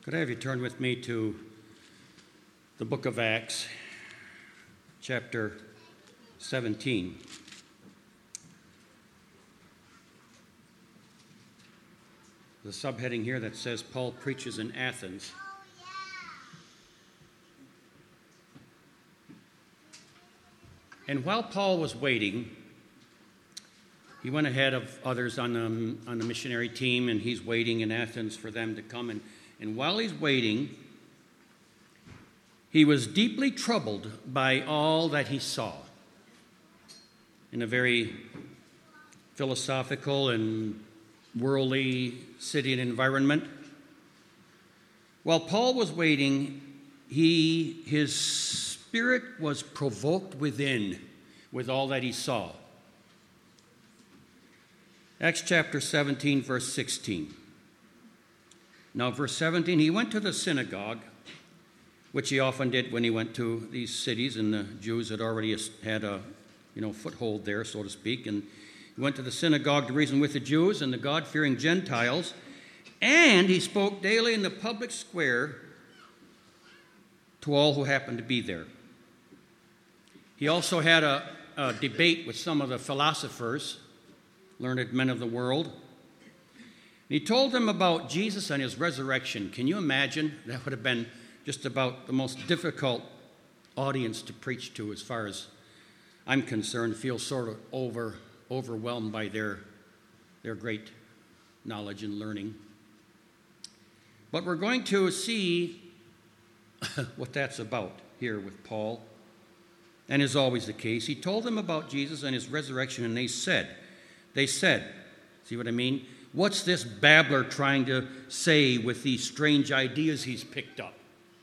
Could I have you turn with me to the book of Acts, chapter 17. The subheading here that says Paul preaches in Athens. And while Paul was waiting, he went ahead of others on the missionary team, and he's waiting in Athens for them to come. And while he's waiting, he was deeply troubled by all that he saw. In a very philosophical and worldly city and environment. While Paul was waiting, his spirit was provoked within with all that he saw. Acts chapter 17, verse 16. Now, verse 17, he went to the synagogue, which he often did when he went to these cities, and the Jews had already had a foothold there, so to speak. And he went to the synagogue to reason with the Jews and the God-fearing Gentiles, and he spoke daily in the public square to all who happened to be there. He also had a debate with some of the philosophers, learned men of the world. He told them about Jesus and his resurrection. Can you imagine? That would have been just about the most difficult audience to preach to, as far as I'm concerned. Feel sort of overwhelmed by their great knowledge and learning. But we're going to see what that's about here with Paul. And as always the case, he told them about Jesus and his resurrection, and they said, see what I mean? What's this babbler trying to say with these strange ideas he's picked up?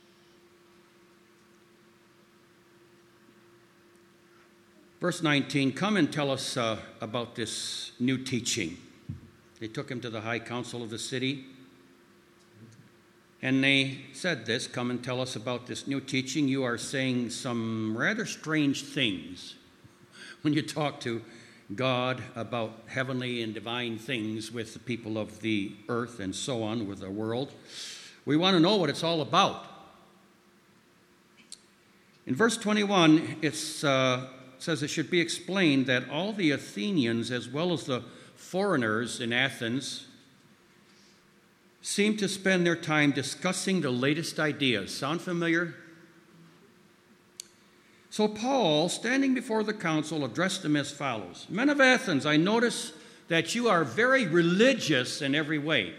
Verse 19, come and tell us about this new teaching. They took him to the high council of the city, and they said this, come and tell us about this new teaching. You are saying some rather strange things when you talk to God about heavenly and divine things with the people of the earth and so on with the world. We want to know what it's all about. In verse 21, it says it should be explained that all the Athenians as well as the foreigners in Athens seem to spend their time discussing the latest ideas. Sound familiar? So Paul, standing before the council, addressed them as follows. Men of Athens, I notice that you are very religious in every way.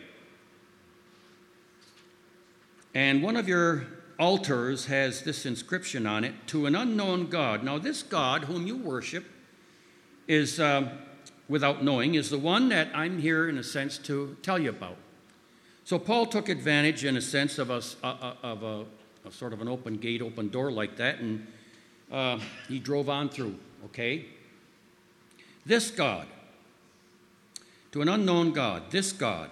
And one of your altars has this inscription on it, to an unknown God. Now this God whom you worship is, without knowing, is the one that I'm here in a sense to tell you about. So Paul took advantage in a sense of a sort of an open gate, open door like that, and he drove on through, okay? This God, to an unknown God, this God,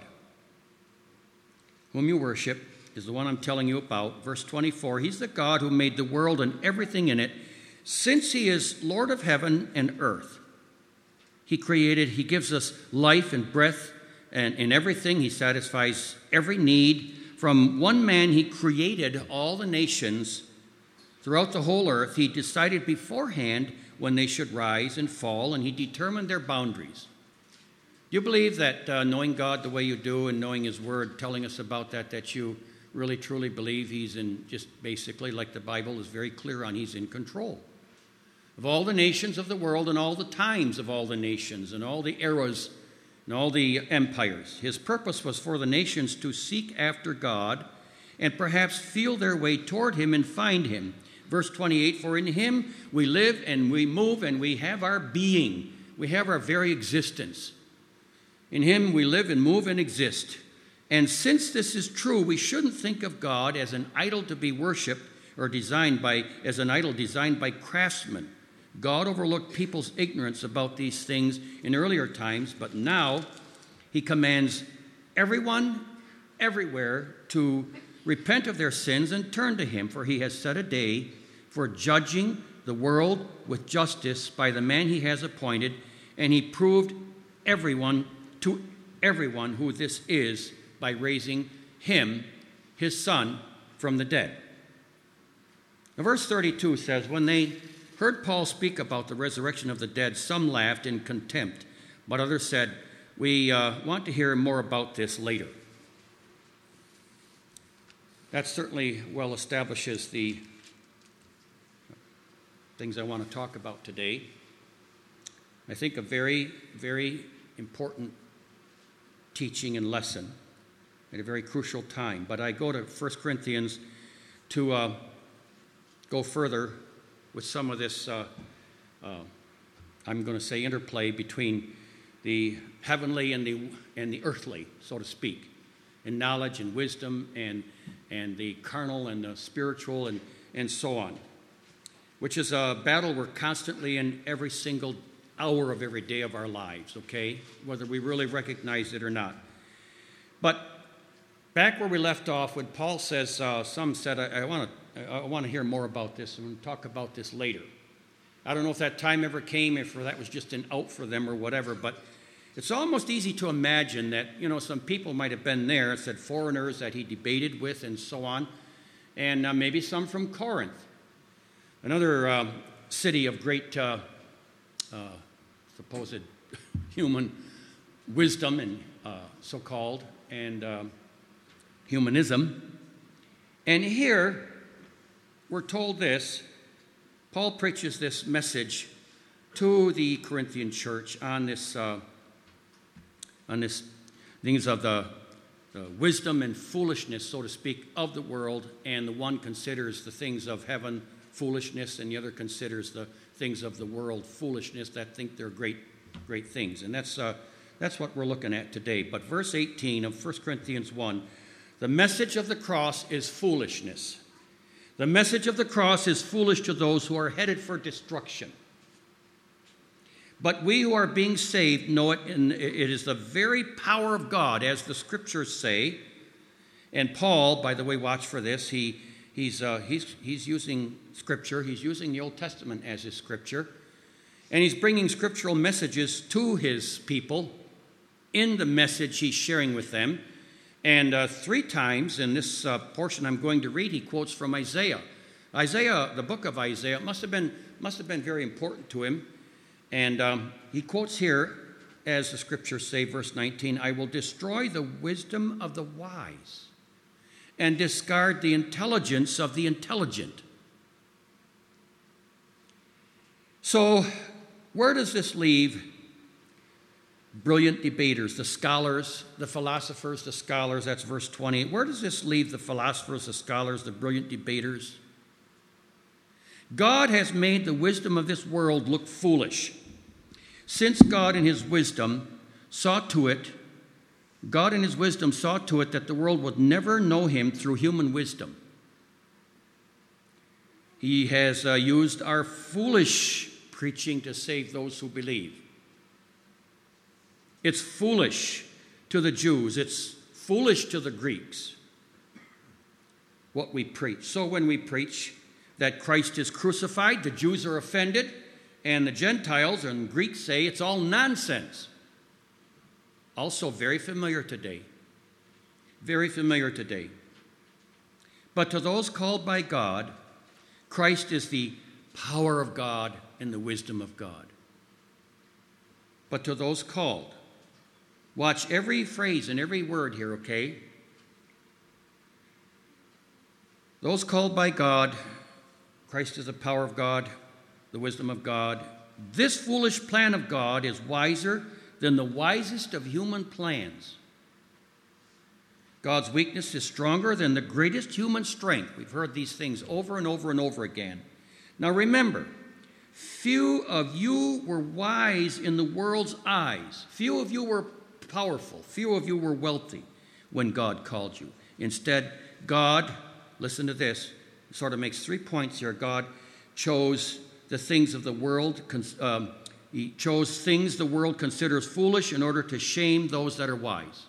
whom you worship, is the one I'm telling you about. Verse 24, he's the God who made the world and everything in it. Since he is Lord of heaven and earth, he gives us life and breath, and in everything he satisfies every need. From one man he created all the nations throughout the whole earth. He decided beforehand when they should rise and fall, and he determined their boundaries. Do you believe that knowing God the way you do and knowing his word, telling us about that you really truly believe he's in, just basically like the Bible is very clear on, he's in control of all the nations of the world and all the times of all the nations and all the eras and all the empires? His purpose was for the nations to seek after God and perhaps feel their way toward him and find him. Verse 28, for in him we live and we move and we have our being. We have our very existence. In him we live and move and exist. And since this is true, we shouldn't think of God as an idol to be worshipped or as an idol designed by craftsmen. God overlooked people's ignorance about these things in earlier times, but now he commands everyone, everywhere, to repent of their sins and turn to him, for he has set a day for judging the world with justice by the man he has appointed, and he proved to everyone who this is by raising him, his Son from the dead. Now, verse 32 says, when they heard Paul speak about the resurrection of the dead, some laughed in contempt, but others said, we want to hear more about this later. That certainly well establishes the things I want to talk about today. I think a very, very important teaching and lesson at a very crucial time. But I go to 1 Corinthians to go further with some of this, I'm going to say, interplay between the heavenly and the earthly, so to speak, in knowledge and wisdom and the carnal and the spiritual and so on, which is a battle we're constantly in every single hour of every day of our lives, okay, whether we really recognize it or not. But back where we left off, when Paul says, some said, I want to hear more about this, and we'll talk about this later. I don't know if that time ever came, if that was just an out for them or whatever, but it's almost easy to imagine that, some people might have been there, said foreigners that he debated with and so on, and maybe some from Corinth, another city of great supposed human wisdom and so-called, and humanism. And here we're told this. Paul preaches this message to the Corinthian church on this things of the wisdom and foolishness, so to speak, of the world, and the one considers the things of heaven foolishness, and the other considers the things of the world foolishness, that think they're great things. And that's what we're looking at today. But verse 18 of 1 Corinthians 1, the message of the cross is foolishness. The message of the cross is foolish to those who are headed for destruction. But we who are being saved know it, and it is the very power of God, as the Scriptures say. And Paul, by the way, watch for this. He's using Scripture. He's using the Old Testament as his Scripture, and he's bringing scriptural messages to his people in the message he's sharing with them. And 3 times in this portion I'm going to read, he quotes from Isaiah. Isaiah, the book of Isaiah, must have been very important to him. And he quotes here, as the Scriptures say, verse 19, I will destroy the wisdom of the wise and discard the intelligence of the intelligent. So, where does this leave brilliant debaters, the scholars, the philosophers, the scholars? That's verse 20. Where does this leave the philosophers, the scholars, the brilliant debaters? God has made the wisdom of this world look foolish. Since God in his wisdom saw to it that the world would never know him through human wisdom, he has used our foolish preaching to save those who believe. It's foolish to the Jews. It's foolish to the Greeks, what we preach. So when we preach that Christ is crucified, the Jews are offended, and the Gentiles and Greeks say it's all nonsense. Also very familiar today. Very familiar today. But to those called by God, Christ is the power of God and the wisdom of God. But to those called, watch every phrase and every word here, okay? Those called by God, Christ is the power of God, the wisdom of God. This foolish plan of God is wiser than the wisest of human plans. God's weakness is stronger than the greatest human strength. We've heard these things over and over and over again. Now remember, few of you were wise in the world's eyes. Few of you were powerful. Few of you were wealthy when God called you. Instead, God, listen to this, sort of makes 3 points here. God chose the things of the world. He chose things the world considers foolish in order to shame those that are wise.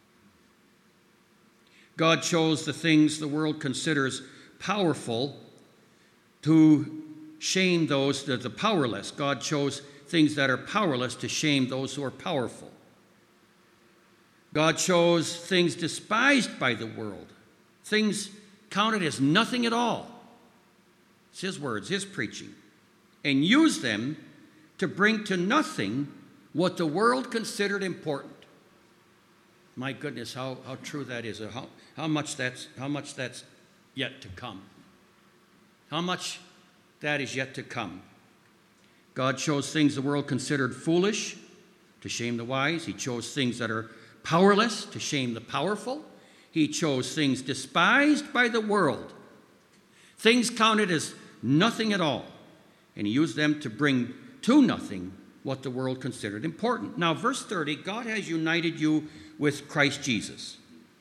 God chose the things the world considers powerful to shame those that are powerless. God chose things that are powerless to shame those who are powerful. God chose things despised by the world things counted as nothing at all. It's his words, his preaching. And used them to bring to nothing what the world considered important. My goodness, how true that is, how much that's yet to come. How much that is yet to come. God chose things the world considered foolish to shame the wise. He chose things that are powerless to shame the powerful. He chose things despised by the world, things counted as nothing at all, and he used them to bring to nothing what the world considered important. Now, verse 30, God has united you with Christ Jesus.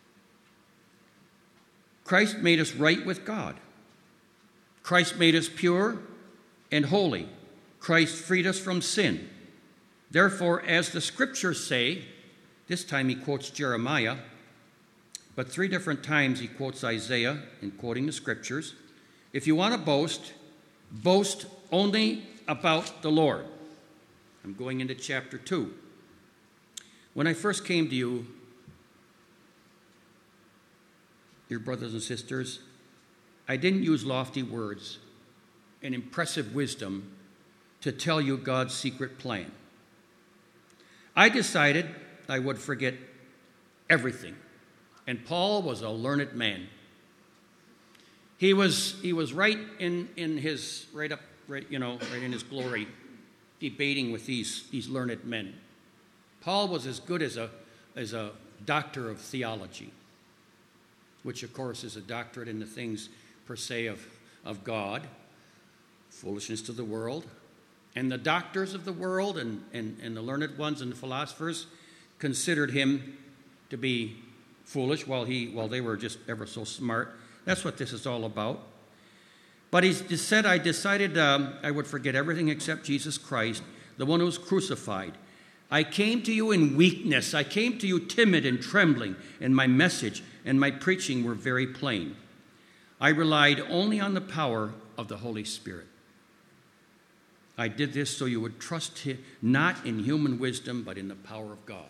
Christ made us right with God. Christ made us pure and holy. Christ freed us from sin. Therefore, as the scriptures say, this time he quotes Jeremiah, but 3 different times he quotes Isaiah in quoting the scriptures. If you want to boast, boast only about the Lord. I'm going into chapter 2. When I first came to you, dear brothers and sisters, I didn't use lofty words and impressive wisdom to tell you God's secret plan. I decided I would forget everything. And Paul was a learned man. He was right in his in his glory, debating with these learned men. Paul was as good as a doctor of theology, which of course is a doctorate in the things per se of God, foolishness to the world. And the doctors of the world and the learned ones and the philosophers considered him to be foolish while they were just ever so smart. That's what this is all about. But he said, I decided I would forget everything except Jesus Christ, the one who was crucified. I came to you in weakness. I came to you timid and trembling, and my message and my preaching were very plain. I relied only on the power of the Holy Spirit. I did this so you would trust him, not in human wisdom, but in the power of God.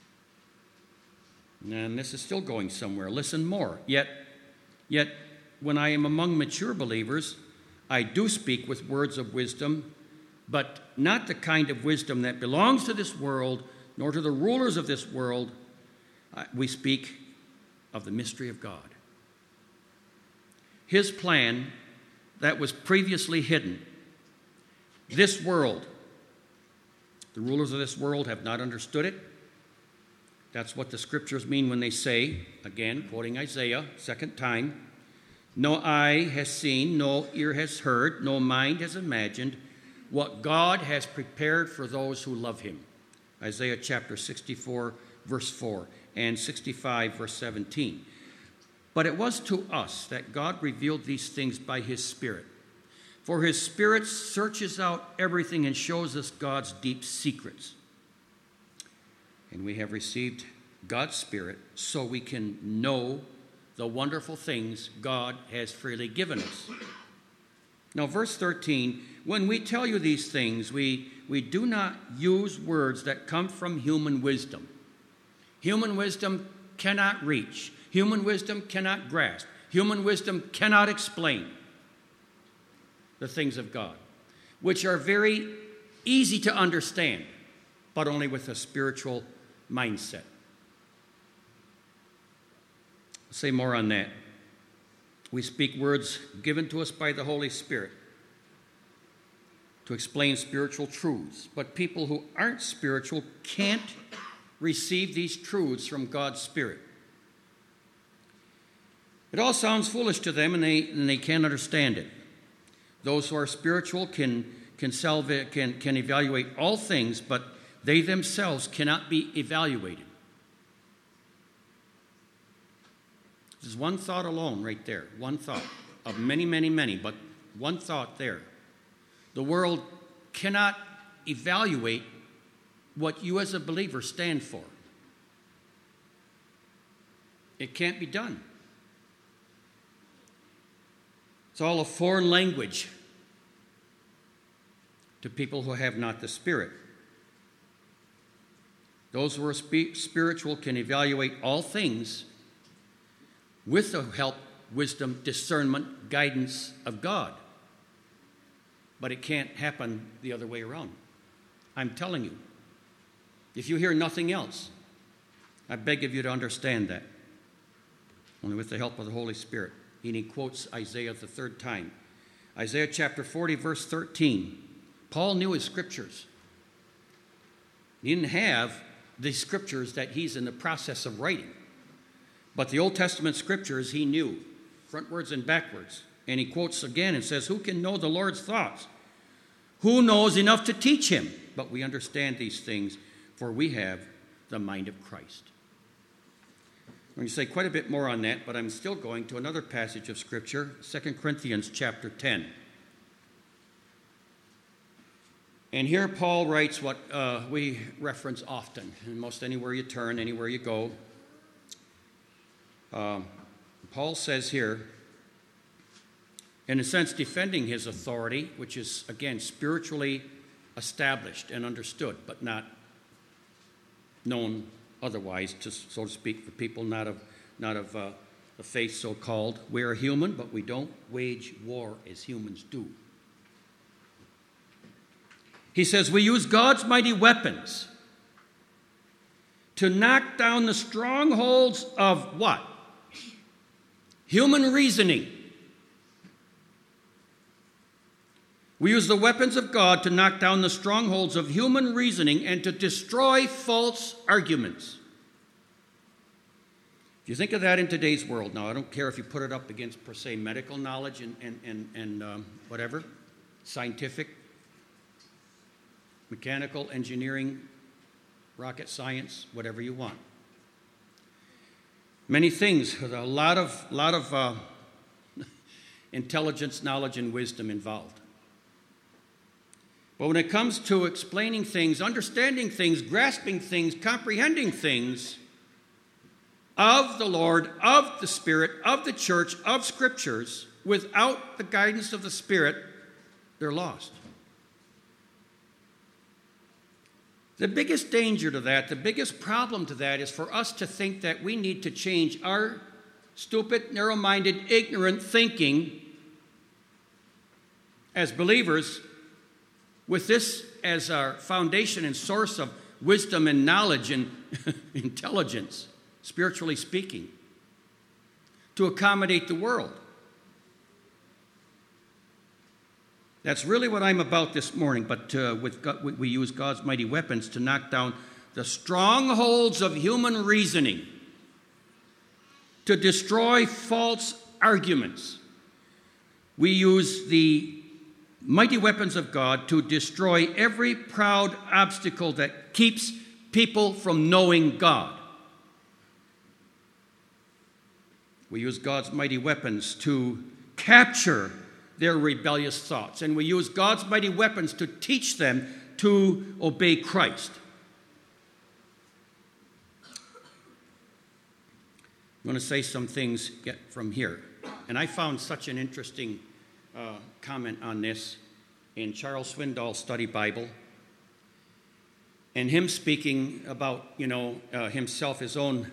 And this is still going somewhere. Listen more. Yet, when I am among mature believers, I do speak with words of wisdom, but not the kind of wisdom that belongs to this world, nor to the rulers of this world. We speak of the mystery of God. His plan that was previously hidden. This world, the rulers of this world have not understood it. That's what the scriptures mean when they say, again, quoting Isaiah, second time, no eye has seen, no ear has heard, no mind has imagined what God has prepared for those who love him. Isaiah chapter 64, verse 4, and 65, verse 17. But it was to us that God revealed these things by his Spirit. For his Spirit searches out everything and shows us God's deep secrets. And we have received God's Spirit so we can know the wonderful things God has freely given us. Now, verse 13, when we tell you these things, we do not use words that come from human wisdom. Human wisdom cannot reach. Human wisdom cannot grasp. Human wisdom cannot explain the things of God, which are very easy to understand, but only with a spiritual mindset. I'll say more on that. We speak words given to us by the Holy Spirit to explain spiritual truths, but people who aren't spiritual can't receive these truths from God's Spirit. It all sounds foolish to them, and they can't understand it. Those who are spiritual can evaluate all things, but they themselves cannot be evaluated. This is one thought alone right there. One thought of many, many, many, but one thought there. The world cannot evaluate what you as a believer stand for. It can't be done. It's all a foreign language to people who have not the Spirit. Those who are spiritual can evaluate all things, with the help, wisdom, discernment, guidance of God. But it can't happen the other way around. I'm telling you. If you hear nothing else, I beg of you to understand that. Only with the help of the Holy Spirit. And he quotes Isaiah the third time. Isaiah chapter 40, verse 13. Paul knew his scriptures. He didn't have the scriptures that he's in the process of writing. But the Old Testament scriptures he knew, frontwards and backwards. And he quotes again and says, who can know the Lord's thoughts? Who knows enough to teach him? But we understand these things, for we have the mind of Christ. I'm going to say quite a bit more on that, but I'm still going to another passage of Scripture, 2 Corinthians chapter 10. And here Paul writes what we reference often, and most anywhere you turn, anywhere you go. Paul says here, in a sense defending his authority, which is, again, spiritually established and understood, but not known otherwise, so to speak, for people not of the faith so-called. We are human, but we don't wage war as humans do. He says, we use God's mighty weapons to knock down the strongholds of what? Human reasoning. We use the weapons of God to knock down the strongholds of human reasoning and to destroy false arguments. If you think of that in today's world, now I don't care if you put it up against, per se, medical knowledge and whatever, scientific, mechanical, engineering, rocket science, whatever you want. Many things with a lot of intelligence, knowledge, and wisdom involved. But when it comes to explaining things, understanding things, grasping things, comprehending things of the Lord, of the Spirit, of the church, of Scriptures, without the guidance of the Spirit, they're lost. The biggest danger to that, the biggest problem to that is for us to think that we need to change our stupid, narrow-minded, ignorant thinking as believers with this as our foundation and source of wisdom and knowledge and intelligence, spiritually speaking, to accommodate the world. That's really what I'm about this morning, but we use God's mighty weapons to knock down the strongholds of human reasoning, to destroy false arguments. We use the mighty weapons of God to destroy every proud obstacle that keeps people from knowing God. We use God's mighty weapons to capture their rebellious thoughts, and we use God's mighty weapons to teach them to obey Christ. I'm going to say some things from here, and I found such an interesting comment on this in Charles Swindoll's Study Bible, and him speaking about, himself, his own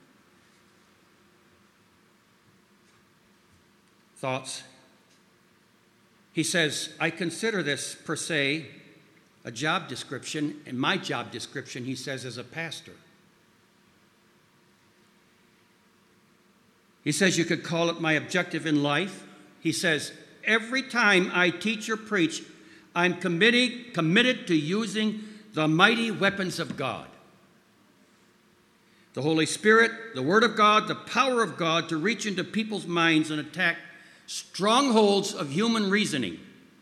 thoughts. He says, I consider this, per se, a job description, and my job description, he says, as a pastor. He says you could call it my objective in life. He says, every time I teach or preach, I'm committed to using the mighty weapons of God. The Holy Spirit, the Word of God, the power of God to reach into people's minds and attack strongholds of human reasoning,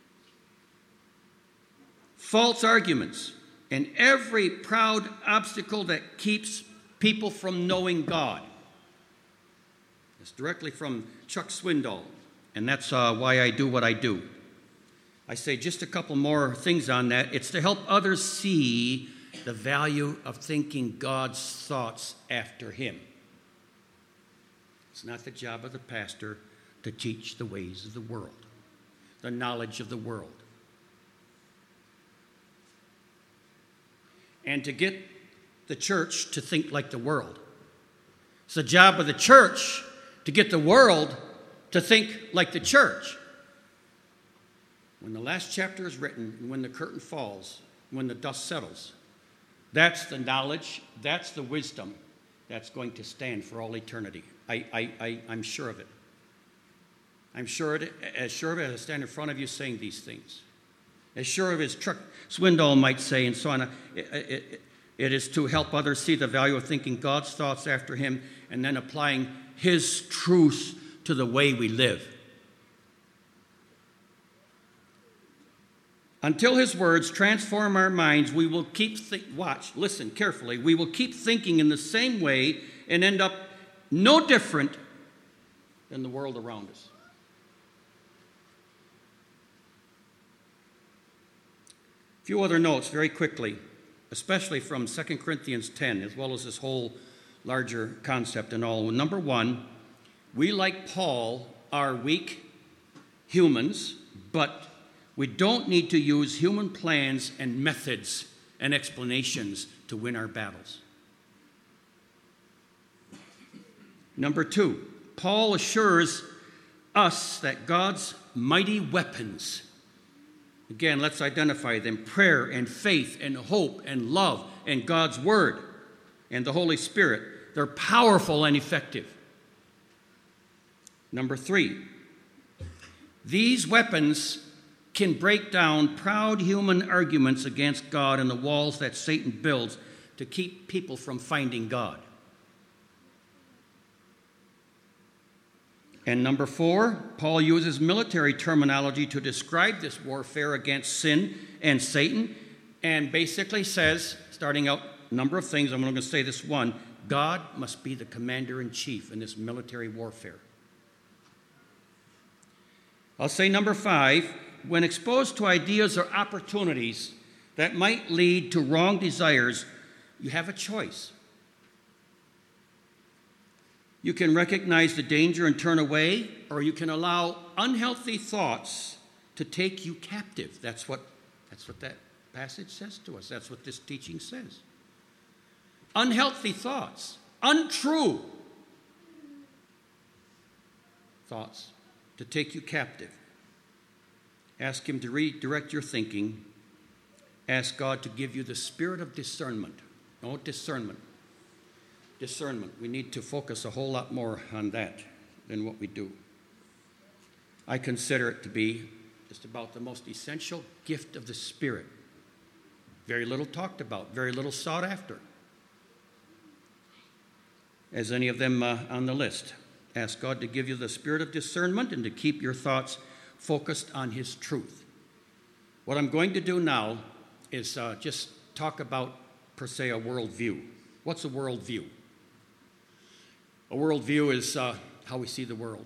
false arguments, and every proud obstacle that keeps people from knowing God. It's directly from Chuck Swindoll, and that's why I do what I do. I say just a couple more things on that. It's to help others see the value of thinking God's thoughts after Him. It's not the job of the pastor to teach the ways of the world, the knowledge of the world. And to get the church to think like the world. It's the job of the church to get the world to think like the church. When the last chapter is written, and when the curtain falls, when the dust settles, that's the knowledge, that's the wisdom that's going to stand for all eternity. I'm sure of it. I'm sure of it, as I stand in front of you saying these things. As sure of as Chuck Swindoll might say, and so on. It is to help others see the value of thinking God's thoughts after him and then applying his truths to the way we live. Until his words transform our minds, we will keep, listen carefully, we will keep thinking in the same way and end up no different than the world around us. A few other notes very quickly, especially from 2 Corinthians 10, as well as this whole larger concept and all. Number one, we, like Paul, are weak humans, but we don't need to use human plans and methods and explanations to win our battles. Number two, Paul assures us that God's mighty weapons, again, let's identify them: prayer and faith and hope and love and God's word and the Holy Spirit. They're powerful and effective. Number three, these weapons can break down proud human arguments against God and the walls that Satan builds to keep people from finding God. And number four, Paul uses military terminology to describe this warfare against sin and Satan, and basically says, starting out a number of things, I'm only going to say this one: God must be the commander-in-chief in this military warfare. I'll say number five, when exposed to ideas or opportunities that might lead to wrong desires, you have a choice. You can recognize the danger and turn away, or you can allow unhealthy thoughts to take you captive. That's what that passage says to us. That's what this teaching says. Unhealthy thoughts, untrue thoughts to take you captive. Ask him to redirect your thinking. Ask God to give you the spirit of discernment. No, discernment. Discernment. We need to focus a whole lot more on that than what we do. I consider it to be just about the most essential gift of the Spirit. Very little talked about, very little sought after. As any of them on the list. Ask God to give you the spirit of discernment and to keep your thoughts focused on his truth. What I'm going to do now is just talk about, per se, a worldview. What's a worldview? A worldview is how we see the world.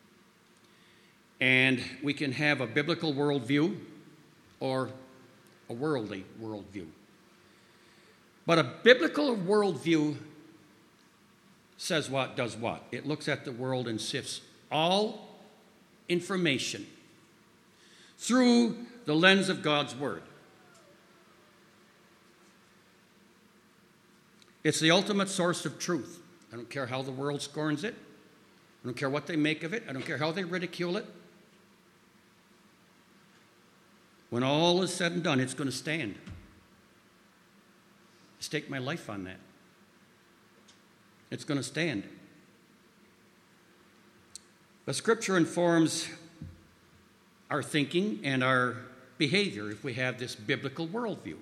And we can have a biblical worldview or a worldly worldview. But a biblical worldview says what, does what? It looks at the world and sifts all information through the lens of God's Word. It's the ultimate source of truth. I don't care how the world scorns it. I don't care what they make of it. I don't care how they ridicule it. When all is said and done, it's going to stand. I stake my life on that. It's going to stand. The Scripture informs our thinking and our behavior if we have this biblical worldview.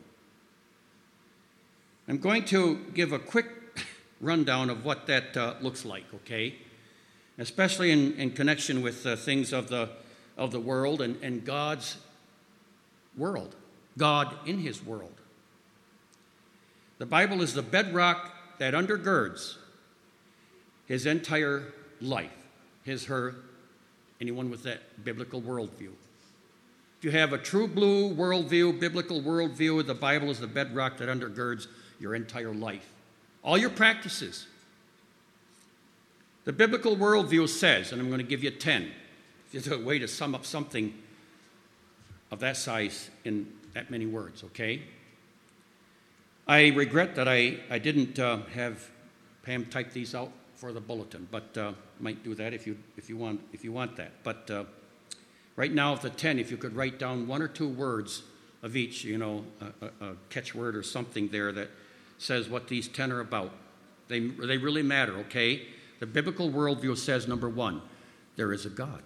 I'm going to give a quick rundown of what that looks like, okay? Especially in connection with things of the world and God's world, God in his world. The Bible is the bedrock that undergirds his entire life, his, her, anyone with that biblical worldview. If you have a true blue worldview, biblical worldview, the Bible is the bedrock that undergirds your entire life, all your practices. The biblical worldview says, and I'm going to give you 10, it's a way to sum up something of that size in that many words, okay? I regret that I didn't have Pam typed these out for the bulletin, but might do that if you want that. But right now, of the 10, if you could write down 1 or 2 words of each, a catchword or something there that says what these 10 are about. They really matter, okay? The biblical worldview says, number 1, there is a God.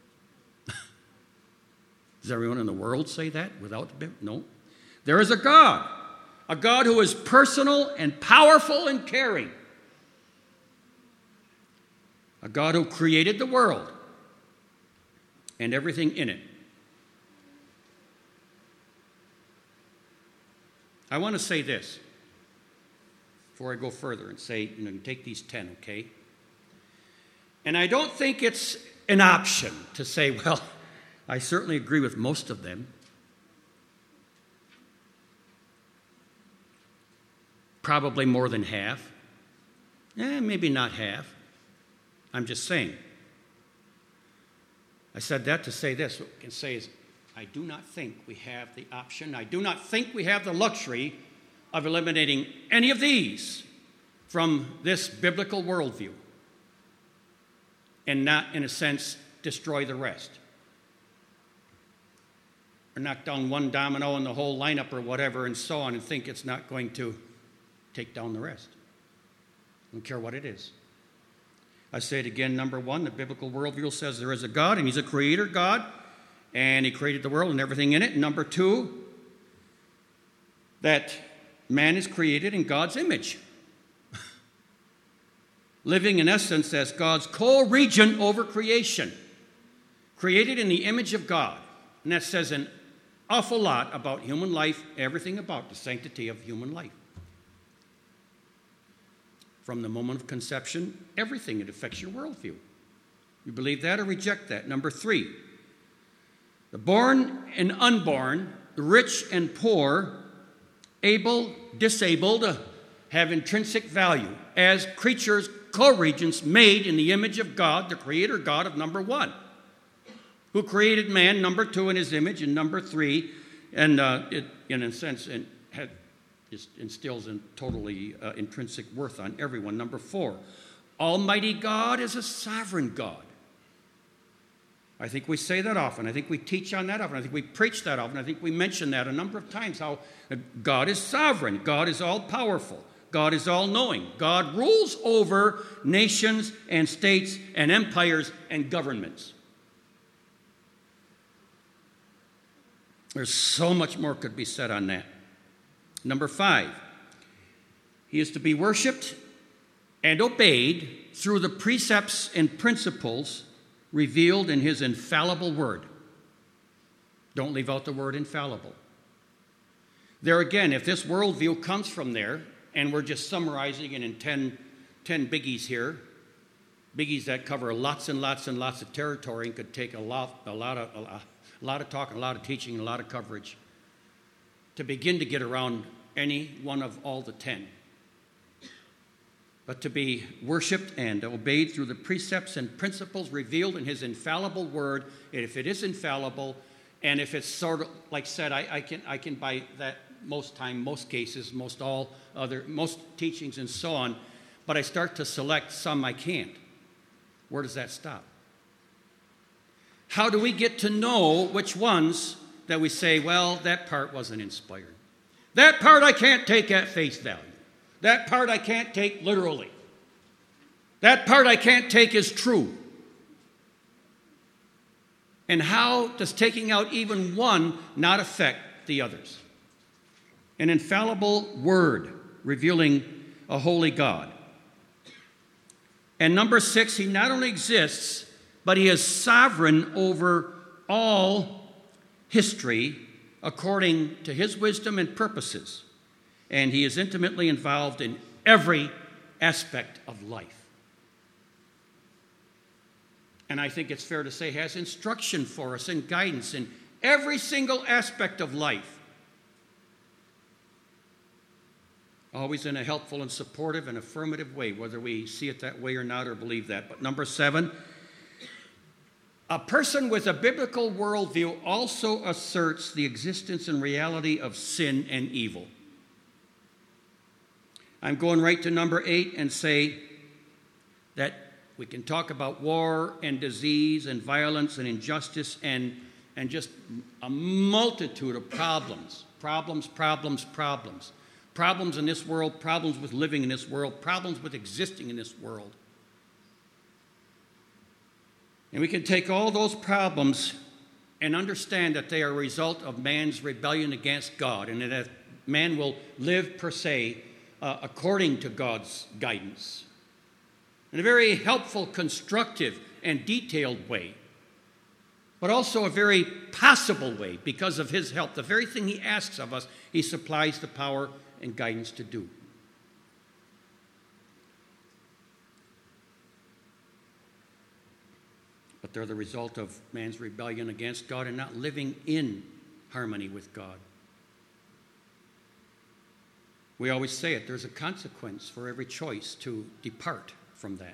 Does everyone in the world say that without the Bible? No. There is a God who is personal and powerful and caring. A God who created the world and everything in it. I want to say this before I go further and say, you take these 10, okay? And I don't think it's an option to say, well, I certainly agree with most of them. Probably more than half. Maybe not half. I'm just saying. I said that to say this. What we can say is, I do not think we have the option. I do not think we have the luxury of eliminating any of these from this biblical worldview and not, in a sense, destroy the rest. Or knock down one domino in the whole lineup or whatever and so on and think it's not going to take down the rest. I don't care what it is. I say it again, number 1, the biblical worldview says there is a God and he's a creator God and he created the world and everything in it. And number 2, that man is created in God's image. Living in essence as God's co-regent over creation. Created in the image of God. And that says an awful lot about human life, everything about the sanctity of human life. From the moment of conception, everything, it affects your worldview. You believe that or reject that? Number 3, the born and unborn, the rich and poor, able, disabled, have intrinsic value as creatures, co-regents made in the image of God, the creator God of number 1. Who created man, number 2, in his image, and number 3, and it, in a sense, instills in totally intrinsic worth on everyone. Number 4, Almighty God is a sovereign God. I think we say that often. I think we teach on that often. I think we preach that often. I think we mention that a number of times, how God is sovereign. God is all-powerful. God is all-knowing. God rules over nations and states and empires and governments. There's so much more could be said on that. Number 5, he is to be worshiped and obeyed through the precepts and principles revealed in his infallible word. Don't leave out the word infallible. There again, if this worldview comes from there, and we're just summarizing it in 10 biggies here, biggies that cover lots and lots and lots of territory and could take a lot of talk, a lot of teaching, a lot of coverage to begin to get around any one of all the 10. But to be worshiped and obeyed through the precepts and principles revealed in his infallible word, and if it is infallible, and if it's sort of like said, I can by that most time, most cases, most teachings and so on, but I start to select some I can't. Where does that stop? How do we get to know which ones that we say, well, that part wasn't inspired? That part I can't take at face value. That part I can't take literally. That part I can't take as true. And how does taking out even one not affect the others? An infallible word revealing a holy God. And number 6, he not only exists, but he is sovereign over all history according to his wisdom and purposes. And he is intimately involved in every aspect of life. And I think it's fair to say has instruction for us and guidance in every single aspect of life. Always in a helpful and supportive and affirmative way, whether we see it that way or not or believe that. But number 7, a person with a biblical worldview also asserts the existence and reality of sin and evil. I'm going right to number 8 and say that we can talk about war and disease and violence and injustice and just a multitude of problems. Problems in this world, problems with living in this world, problems with existing in this world. And we can take all those problems and understand that they are a result of man's rebellion against God, and that man will live per se according to God's guidance in a very helpful, constructive, and detailed way, but also a very possible way because of his help. The very thing he asks of us, he supplies the power and guidance to do. But they're the result of man's rebellion against God and not living in harmony with God. We always say it, there's a consequence for every choice to depart from that.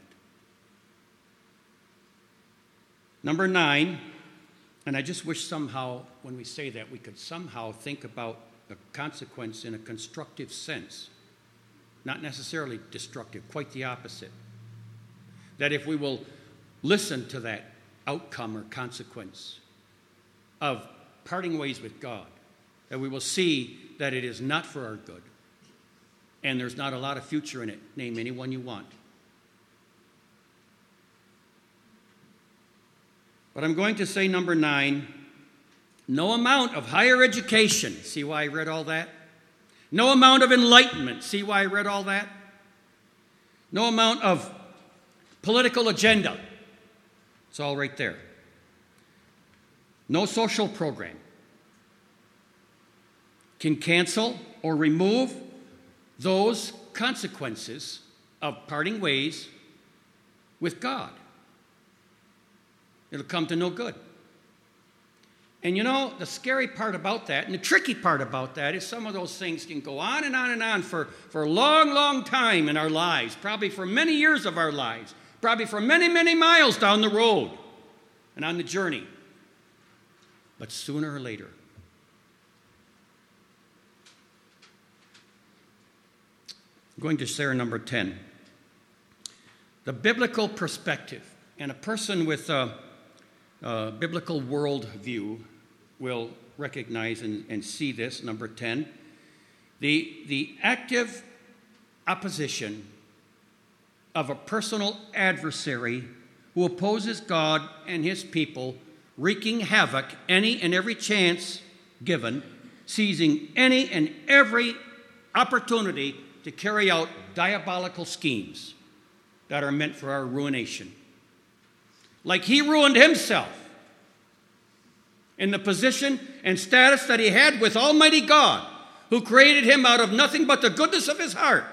Number 9, and I just wish somehow when we say that we could somehow think about the consequence in a constructive sense, not necessarily destructive, quite the opposite. That if we will listen to that outcome or consequence of parting ways with God, that we will see that it is not for our good, and there's not a lot of future in it. Name anyone you want. But I'm going to say number 9, no amount of higher education. See why I read all that? No amount of enlightenment. See why I read all that? No amount of political agenda. It's all right there. No social program can cancel or remove those consequences of parting ways with God. It'll come to no good. And you know, the scary part about that, and the tricky part about that, is some of those things can go on and on and on for a long, long time in our lives, probably for many years of our lives, probably for many, many miles down the road and on the journey. But sooner or later, I'm going to share number 10. The biblical perspective. And a person with a biblical worldview will recognize and see this, number 10. The active opposition of a personal adversary who opposes God and his people, wreaking havoc any and every chance given, seizing any and every opportunity to carry out diabolical schemes that are meant for our ruination. Like he ruined himself in the position and status that he had with Almighty God, who created him out of nothing but the goodness of his heart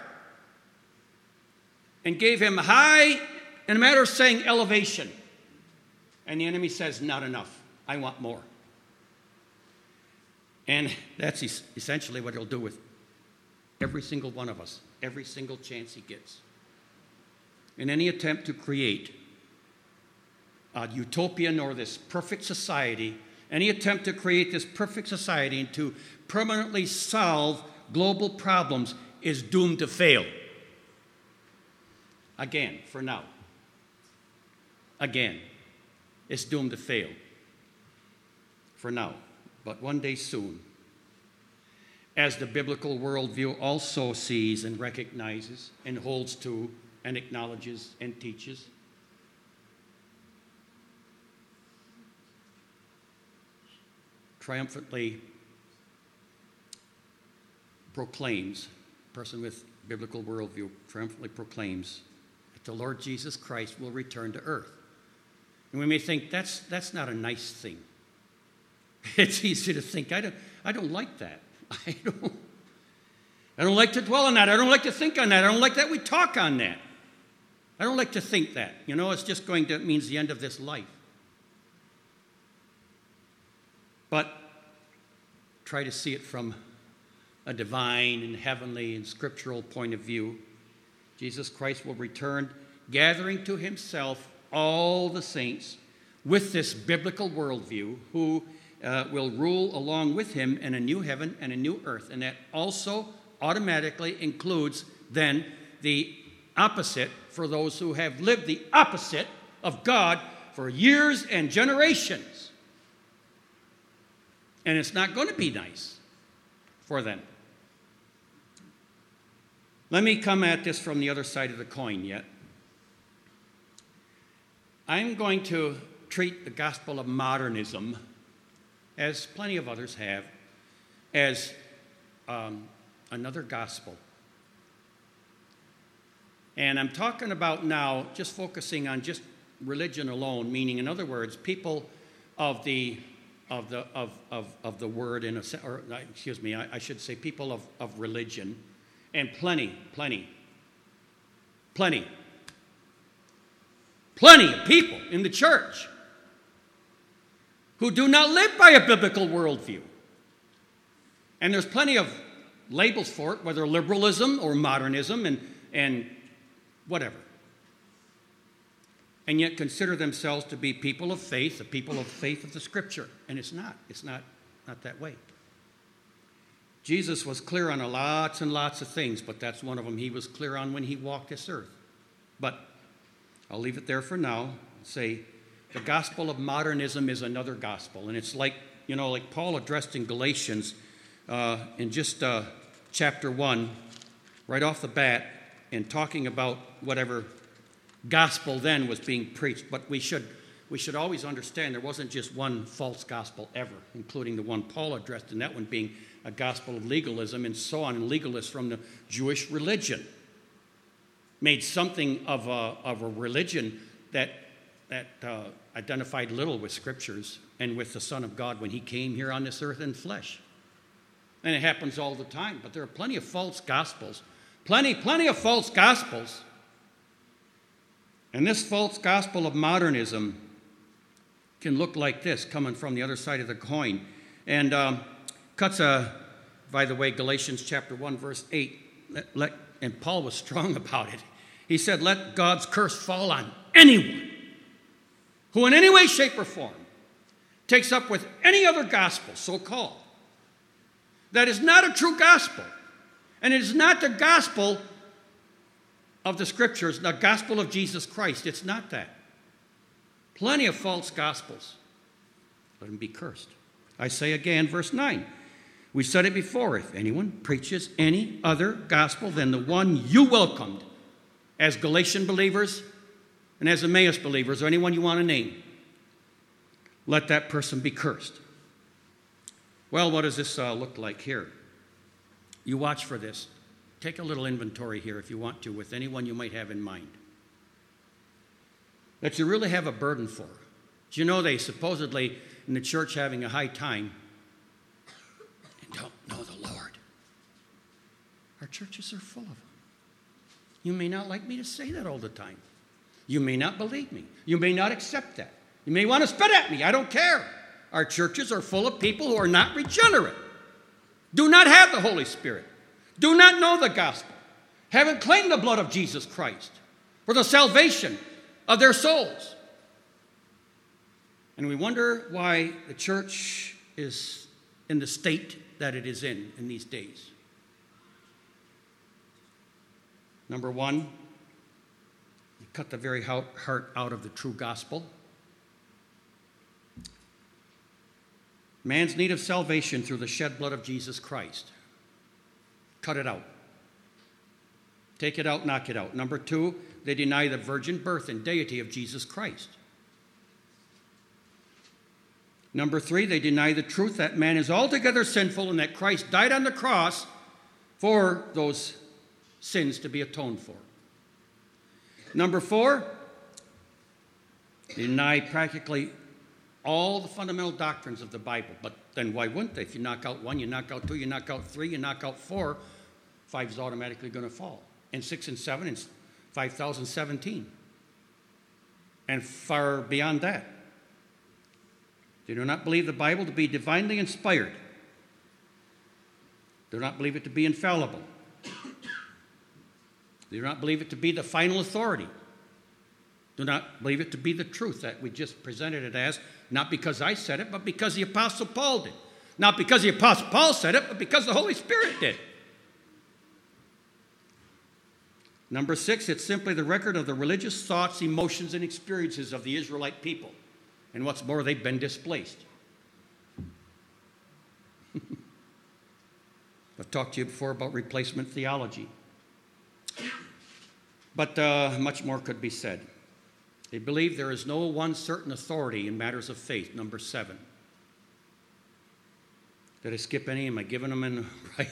and gave him high, in a matter of saying, elevation. And the enemy says, not enough. I want more. And that's essentially what he'll do with every single one of us, every single chance he gets. In any attempt to create a utopian or this perfect society, any attempt to create this perfect society and to permanently solve global problems is doomed to fail. Again, for now. Again, it's doomed to fail. For now. But one day soon, as the biblical worldview also sees and recognizes and holds to and acknowledges and teaches, triumphantly proclaims, a person with biblical worldview triumphantly proclaims that the Lord Jesus Christ will return to earth. And we may think that's not a nice thing. It's easy to think, I don't like that. I don't like to dwell on that. I don't like to think on that. I don't like that we talk on that. I don't like to think that. You know, it's just means the end of this life. But try to see it from a divine and heavenly and scriptural point of view. Jesus Christ will return, gathering to himself all the saints with this biblical worldview, who will rule along with him in a new heaven and a new earth. And that also automatically includes than the opposite for those who have lived the opposite of God for years and generations. And it's not going to be nice for them. Let me come at this from the other side of the coin yet. I'm going to treat the gospel of modernism, as plenty of others have, as another gospel. And I'm talking about now just focusing on just religion alone, meaning, in other words, people of the word, I should say people of religion, and plenty of people in the church who do not live by a biblical worldview. And there's plenty of labels for it, whether liberalism or modernism and whatever. And yet consider themselves to be people of faith, the people of faith of the Scripture. And it's not that way. Jesus was clear on lots and lots of things, but that's one of them he was clear on when he walked this earth. But I'll leave it there for now. Say the gospel of modernism is another gospel. And it's like Paul addressed in Galatians in just chapter 1, right off the bat, and talking about whatever gospel then was being preached. But we should always understand there wasn't just one false gospel ever, including the one Paul addressed, and that one being a gospel of legalism and so on, and legalists from the Jewish religion made something of a religion that identified little with Scriptures and with the Son of God when he came here on this earth in flesh. And it happens all the time, but there are plenty of false gospels. Plenty of false gospels. And this false gospel of modernism can look like this, coming from the other side of the coin. And by the way, Galatians chapter 1, verse 8, and Paul was strong about it. He said, let God's curse fall on anyone who in any way, shape, or form takes up with any other gospel, so-called, that is not a true gospel. And it is not the gospel of the Scriptures, the gospel of Jesus Christ. It's not that. Plenty of false gospels. Let them be cursed. I say again, verse 9. We said it before. If anyone preaches any other gospel than the one you welcomed as Galatian believers and as Emmaus believers, or anyone you want to name, let that person be cursed. Well, what does this look like here? You watch for this. Take a little inventory here if you want to with anyone you might have in mind that you really have a burden for. Do you know they supposedly in the church having a high time and don't know the Lord? Our churches are full of them. You may not like me to say that all the time. You may not believe me. You may not accept that. You may want to spit at me. I don't care. Our churches are full of people who are not regenerate, do not have the Holy Spirit, do not know the gospel, haven't claimed the blood of Jesus Christ for the salvation of their souls. And we wonder why the church is in the state that it is in these days. Number one, you cut the very heart out of the true gospel. Man's need of salvation through the shed blood of Jesus Christ. Cut it out. Take it out, knock it out. Number two, they deny the virgin birth and deity of Jesus Christ. Number three, they deny the truth that man is altogether sinful and that Christ died on the cross for those sins to be atoned for. Number four, they deny practically all the fundamental doctrines of the Bible. But then why wouldn't they? If you knock out one, you knock out two, you knock out three, you knock out four, 5 is automatically going to fall. And 6 and 7 is 5,017. And far beyond that. They do not believe the Bible to be divinely inspired. They do not believe it to be infallible. They do not believe it to be the final authority. Do not believe it to be the truth that we just presented it as, not because I said it, but because the Apostle Paul did. Not because the Apostle Paul said it, but because the Holy Spirit did. Number 6, it's simply the record of the religious thoughts, emotions, and experiences of the Israelite people. And what's more, they've been displaced. I've talked to you before about replacement theology. But much more could be said. They believe there is no one certain authority in matters of faith. Number 7. Did I skip any? Am I giving them in right?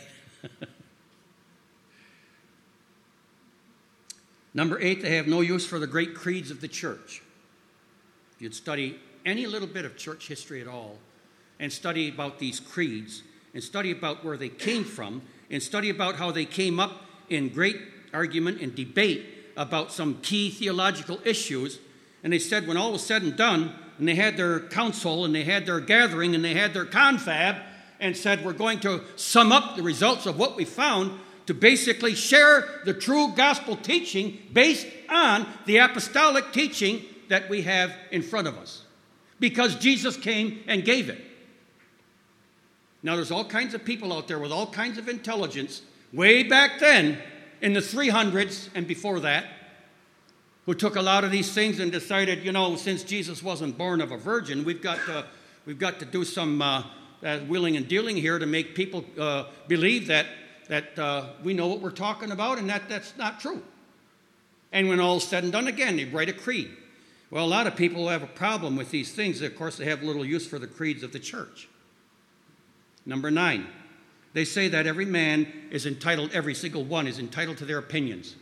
Number 8, they have no use for the great creeds of the church. If you'd study any little bit of church history at all, and study about these creeds, and study about where they came from, and study about how they came up in great argument and debate about some key theological issues, and they said when all was said and done, and they had their council, and they had their gathering, and they had their confab, and said we're going to sum up the results of what we found, to basically share the true gospel teaching based on the apostolic teaching that we have in front of us. Because Jesus came and gave it. Now, there's all kinds of people out there with all kinds of intelligence, way back then, in the 300s and before that, who took a lot of these things and decided, since Jesus wasn't born of a virgin, we've got to do some wheeling and dealing here to make people believe that we know what we're talking about, and that's not true. And when all's said and done, again, they write a creed. Well, a lot of people have a problem with these things. Of course, they have little use for the creeds of the church. Number 9, they say that every man is entitled, every single one is entitled to their opinions.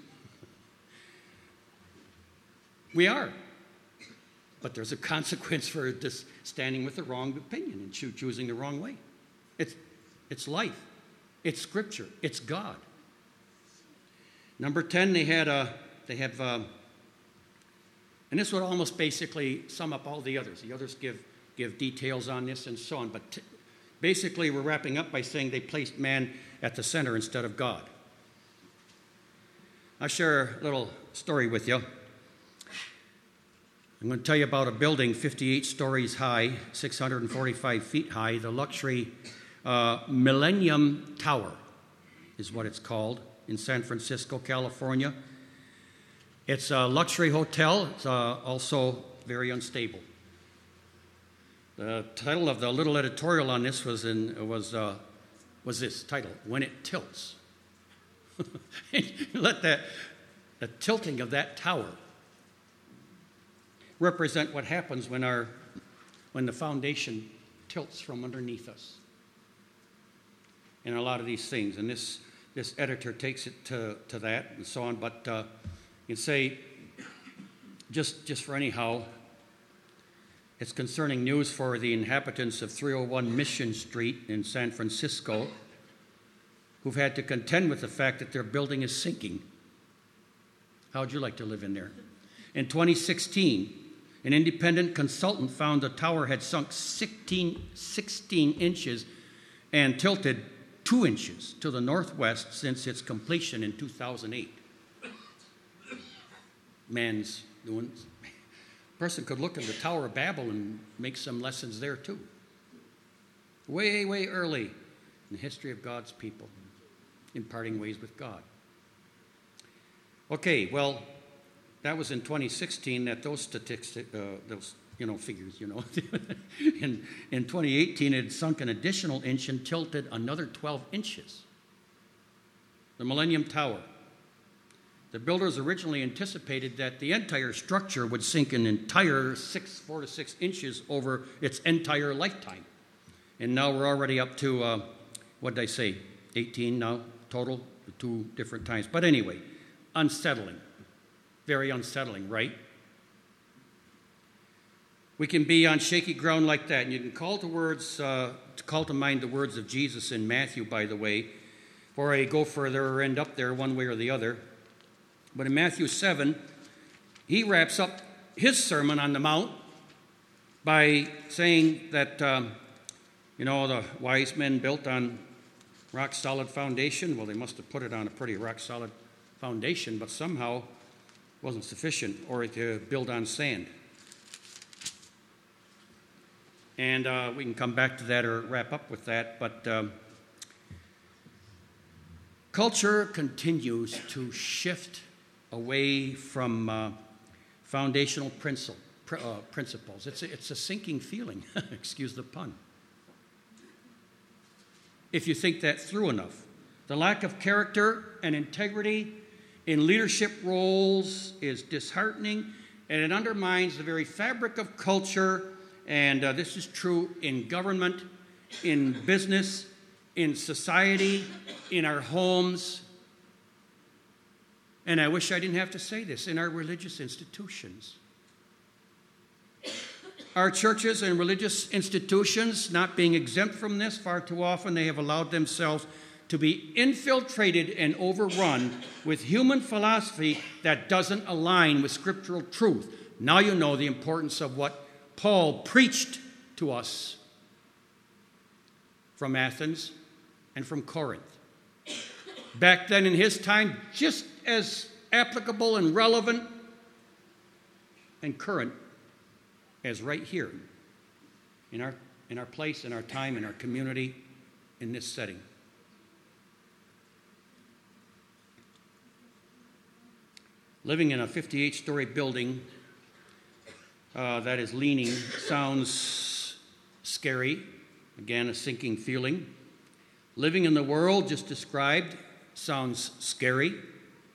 We are. But there's a consequence for just standing with the wrong opinion and choosing the wrong way. It's life. It's Scripture. It's God. Number 10, they have, and this would almost basically sum up all the others. The others give details on this and so on. But basically, we're wrapping up by saying they placed man at the center instead of God. I'll share a little story with you. I'm going to tell you about a building 58 stories high, 645 feet high, the luxury Millennium Tower is what it's called in San Francisco, California. It's a luxury hotel. It's also very unstable. The title of the little editorial on this was this title: "When It Tilts." Let the tilting of that tower represent what happens when the foundation tilts from underneath us. And a lot of these things, and this editor takes it to that and so on. But you'd say, just for anyhow, it's concerning news for the inhabitants of 301 Mission Street in San Francisco, who've had to contend with the fact that their building is sinking. How would you like to live in there? In 2016, an independent consultant found the tower had sunk 16 inches and tilted 2 inches to the northwest since its completion in 2008. Man's doing. A person could look at the Tower of Babel and make some lessons there too. Way, way early in the history of God's people, in parting ways with God. Okay, well, that was in 2016 that those statistics, figures, in 2018, it had sunk an additional inch and tilted another 12 inches. The Millennium Tower. The builders originally anticipated that the entire structure would sink an entire 4 to 6 inches over its entire lifetime. And now we're already up to, 18 now total, 2 different times. But anyway, unsettling. Very unsettling, right? We can be on shaky ground like that. And you can call to mind the words of Jesus in Matthew, by the way, or I go further or end up there one way or the other. But in Matthew 7, he wraps up his Sermon on the Mount by saying that, the wise men built on rock-solid foundation. Well, they must have put it on a pretty rock-solid foundation, but somehow wasn't sufficient, or to build on sand. And we can come back to that or wrap up with that, but culture continues to shift away from foundational principles. It's a sinking feeling, excuse the pun, if you think that through enough. The lack of character and integrity in leadership roles is disheartening, and it undermines the very fabric of culture, and this is true in government, in business, in society, in our homes, and I wish I didn't have to say this, in our religious institutions. Our churches and religious institutions, not being exempt from this, far too often they have allowed themselves to be infiltrated and overrun with human philosophy that doesn't align with scriptural truth. Now you know the importance of what Paul preached to us from Athens and from Corinth. Back then in his time, just as applicable and relevant and current as right here in our place, in our time, in our community, in this setting. Living in a 58-story building that is leaning sounds scary. Again, a sinking feeling. Living in the world just described sounds scary. And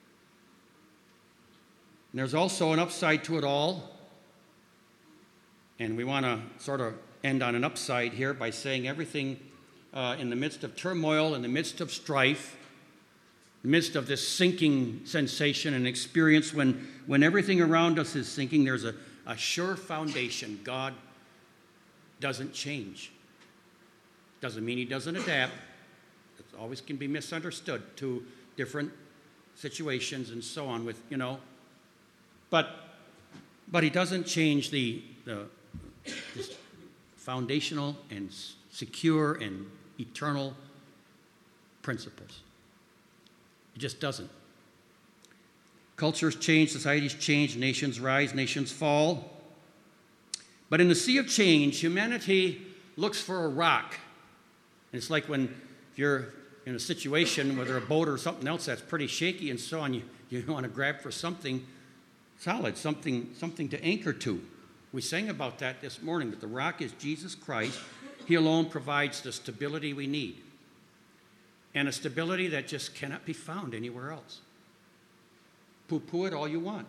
there's also an upside to it all. And we want to sort of end on an upside here by saying everything in the midst of turmoil, in the midst of strife, in the midst of this sinking sensation and experience, when everything around us is sinking, there's a sure foundation. God doesn't change. Doesn't mean he doesn't adapt. It always can be misunderstood to different situations and so on with, But he doesn't change the foundational and secure and eternal principles. It just doesn't. Cultures change, societies change, nations rise, nations fall. But in the sea of change, humanity looks for a rock. And it's like if you're in a situation, whether a boat or something else that's pretty shaky and so on, you want to grab for something solid, something to anchor to. We sang about that this morning, that the rock is Jesus Christ. He alone provides the stability we need, and a stability that just cannot be found anywhere else. Poo-poo it all you want.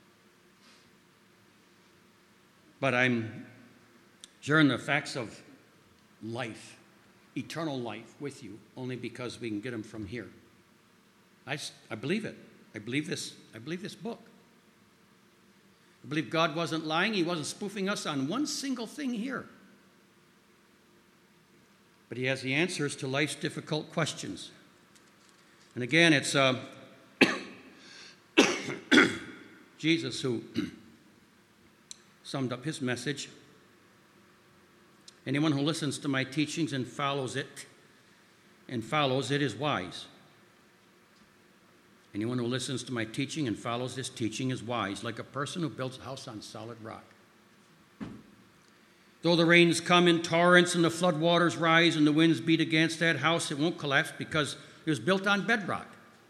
But I'm sharing the facts of life, eternal life with you, only because we can get them from here. I believe it. I believe this book. I believe God wasn't lying. He wasn't spoofing us on one single thing here. But he has the answers to life's difficult questions. And again, it's Jesus who summed up his message. Anyone who listens to my teachings and follows it is wise. Anyone who listens to my teaching and follows this teaching is wise, like a person who builds a house on solid rock. Though the rains come in torrents and the floodwaters rise and the winds beat against that house, it won't collapse because it was built on bedrock.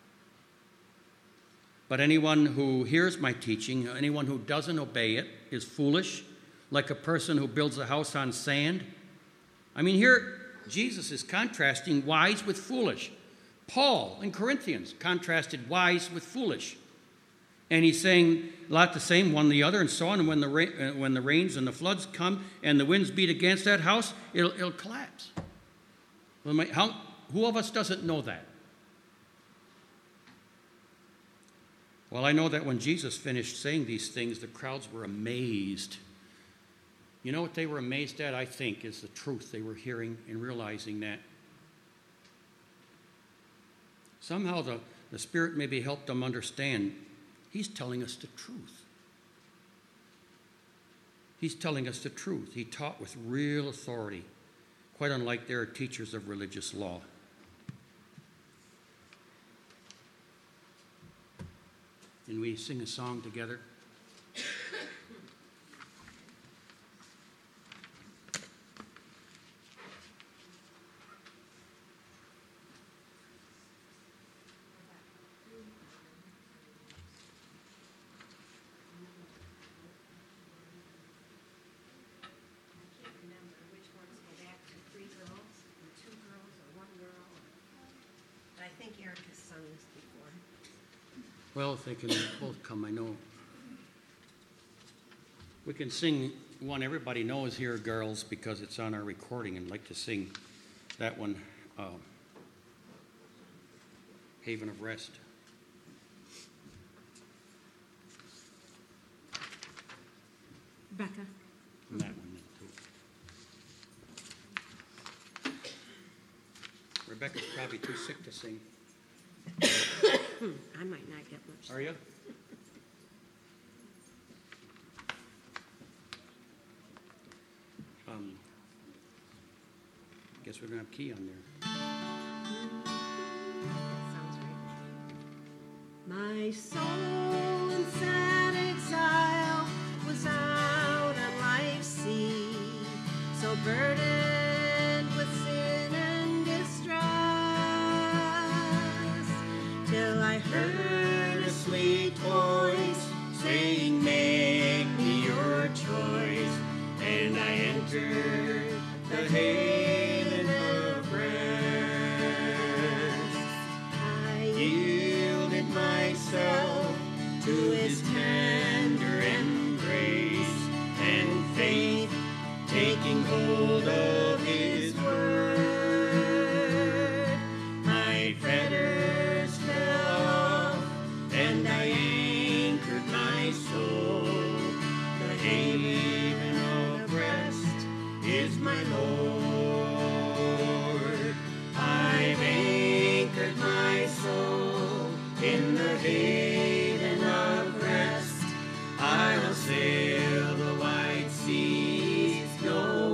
But anyone who hears my teaching, anyone who doesn't obey it, is foolish, like a person who builds a house on sand. I mean, here Jesus is contrasting wise with foolish. Paul in Corinthians contrasted wise with foolish. And he's saying a lot the same, one the other, and so on. And when the rains and the floods come and the winds beat against that house, it'll collapse. Well, who of us doesn't know that? Well, I know that when Jesus finished saying these things, the crowds were amazed. You know what they were amazed at, I think, is the truth they were hearing and realizing that somehow the Spirit maybe helped them understand he's telling us the truth. He's telling us the truth. He taught with real authority, quite unlike their teachers of religious law. Can we sing a song together? Eric has sung this before. Well, if they can both come, I know. We can sing one everybody knows here, girls, because it's on our recording, and I'd like to sing that one, Haven of Rest. Rebecca. And that one too. Rebecca's probably too sick to sing. I might not get much. Are you? Guess we don't have key on there. Sounds right. My soul in sad exile was out on life's sea, so burdened with sin and distress, till I heard a sweet voice saying, "Make me your choice," and I entered the haven of rest. I yielded myself to his tender embrace, and faith taking hold of his word, my fetters fell off, and I anchored my soul. The haven of rest is my Lord. I've anchored my soul in the haven of rest. I'll sail the wide seas no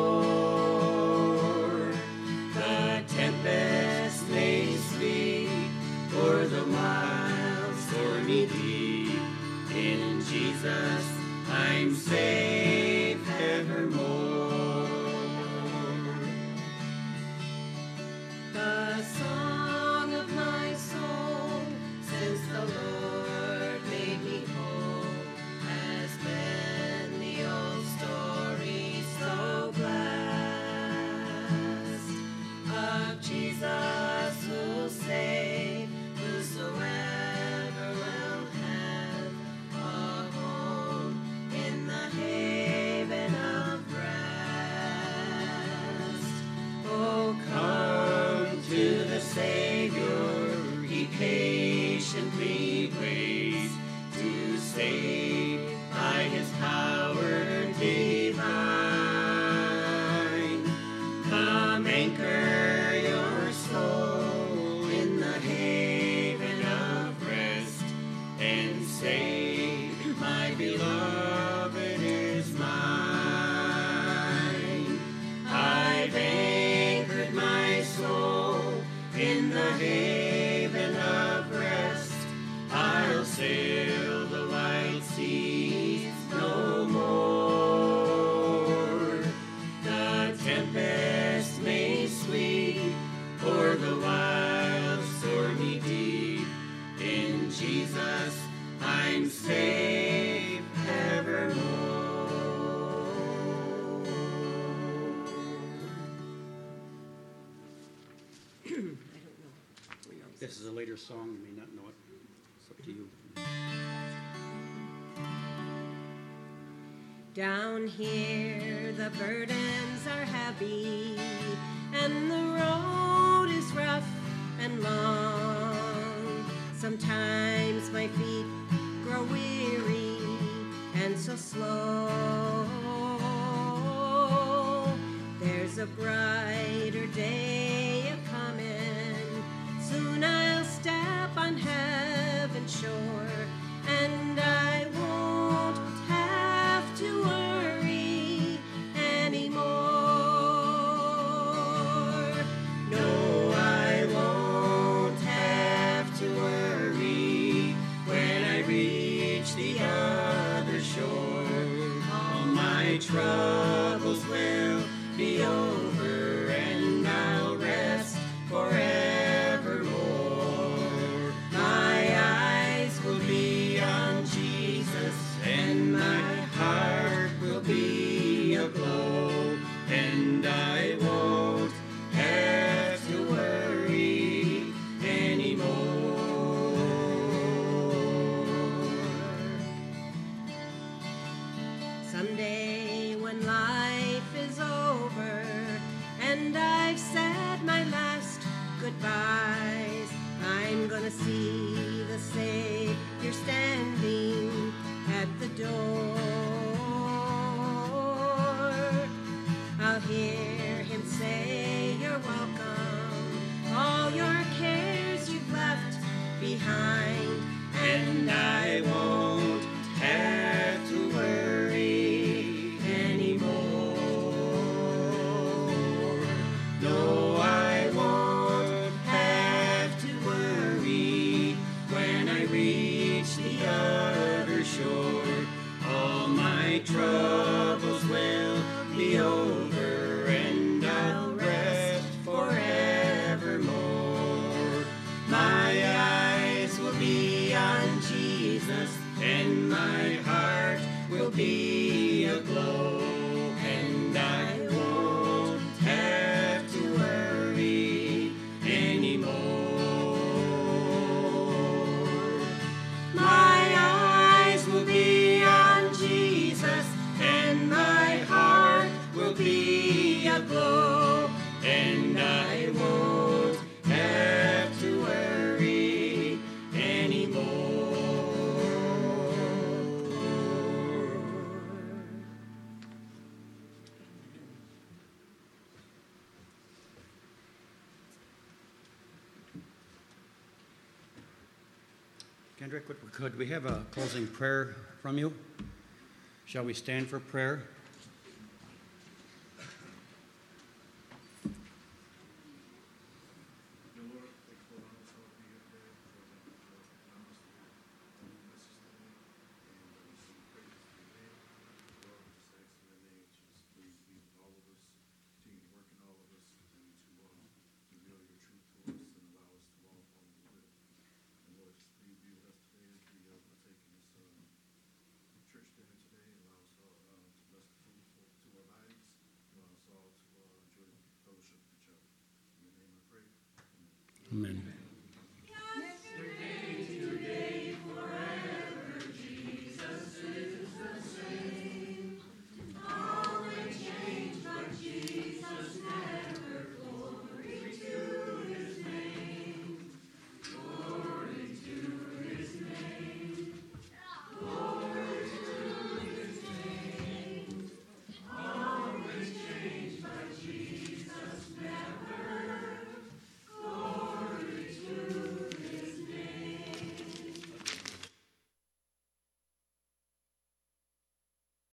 more. The tempest may sweep o'er the wild stormy deep. In Jesus I'm safe evermore. The song of my soul, since the Lord made me whole, has been the old story so blessed, of Jesus who'll save whosoever will have a home in the haven of rest. Oh, come to the Savior, he patiently waits to save by his power divine. Come anchor your soul in the haven of rest, and say, my beloved is mine. I've anchored my soul in the haven of rest. I'll sail the wide seas no more. The tempest may sweep o'er the wild stormy deep. In Jesus I'm safe evermore. I don't know. Who knows? This is a later song. You may not know it. It's up to you. Down here the burdens are heavy, and the road is rough and long. Sometimes my feet grow weary and so slow. There's a brighter day a-comin', soon I'll step on heaven's shore, and I won't have to worry anymore. No, I won't have to worry when I reach the other shore. All my troubles will be over, and I'll rest forevermore. My eyes will be on Jesus, and my heart will be aglow, and I won't have to worry anymore. Someday when life is over and I've said my last goodbyes, I'm gonna see the Savior standing at the door. I'll hear him say, "You're welcome, all your cares you've left behind," and I won't have to worry anymore. No, I won't have to worry when I reach the other shore. All my troubles will be over and I'll rest forevermore. My eyes will be on Jesus and my heart will be aglow, and I won't have to worry anymore. My eyes will be on Jesus and my heart will be aglow, and I won't have to worry anymore. Kendrick, could we have a closing prayer from you? Shall we stand for prayer?